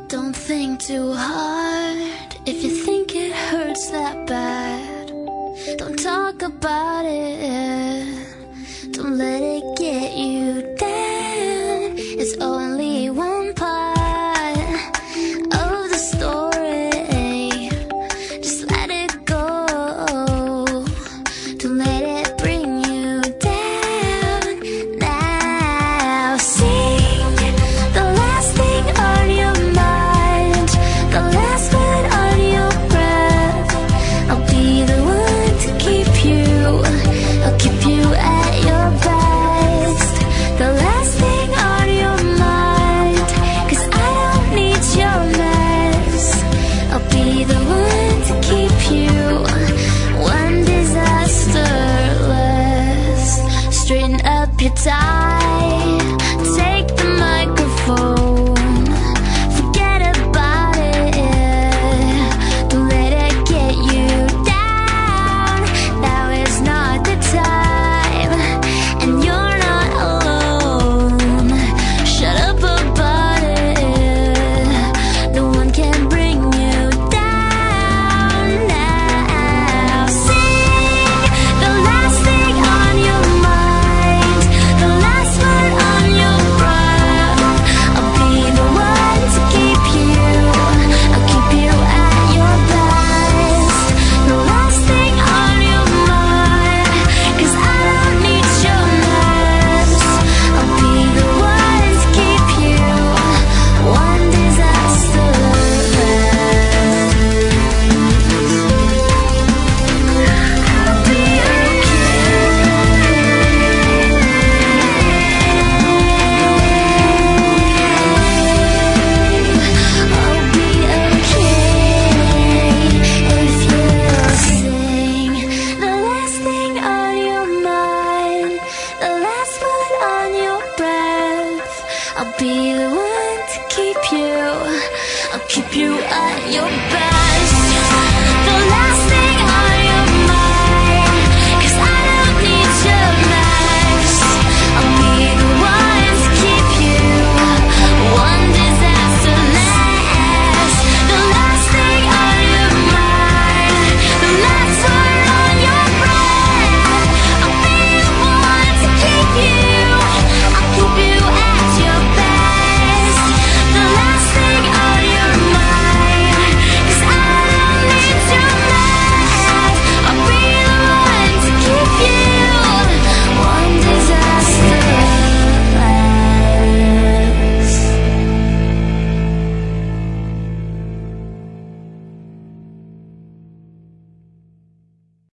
Don't think too hard if you think it hurts that bad. Don't talk about it. Don't let it get you down. It's only one part of the story. Just let it go. Don't let it bring you down. Now sing the last thing on your mind, the last word on your breath. I'll be the one to keep you, I'll keep you at your best. The last thing on your mind, 'cause I don't need your mess. I'll be the one to keep you one disaster less. Straighten up your tie, take the microphone, forget about it. Don't let it get you down. Now is not the time, and you're not alone. Shut up about it. No one can bring you down. Now sing the last thing on your mind, the last word on your breath. I'll be the one to keep you, I'll keep you at your best. The last thing on your mind, 'cause I don't need your mess. I'll be the one to keep you one disaster less. I'll be I'll be okay if you sing the last thing on your mind, the last word on your breath. I'll be the one to keep you, I'll keep you at your best.